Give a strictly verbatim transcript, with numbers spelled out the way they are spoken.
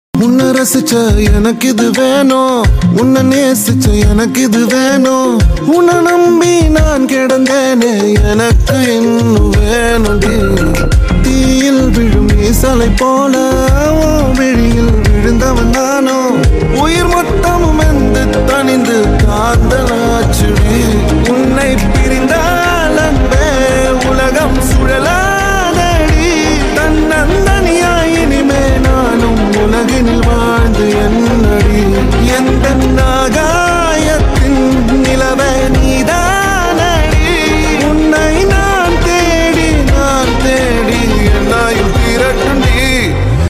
உன்னை ரசிச்ச எனக்கு இது வேணும், உன்னை நேசிச்ச எனக்கு இது வேணும். உன்னை நம்பி நான் கிடந்தேனே எனக்கு இன்னும் வேணுடி. தீயில் விழும் ஈசலை போல விழியில் விழுந்தவன் நானோ. உயிர் மொத்தமும் எந்த தனிந்து காந்தலாச்சுடி.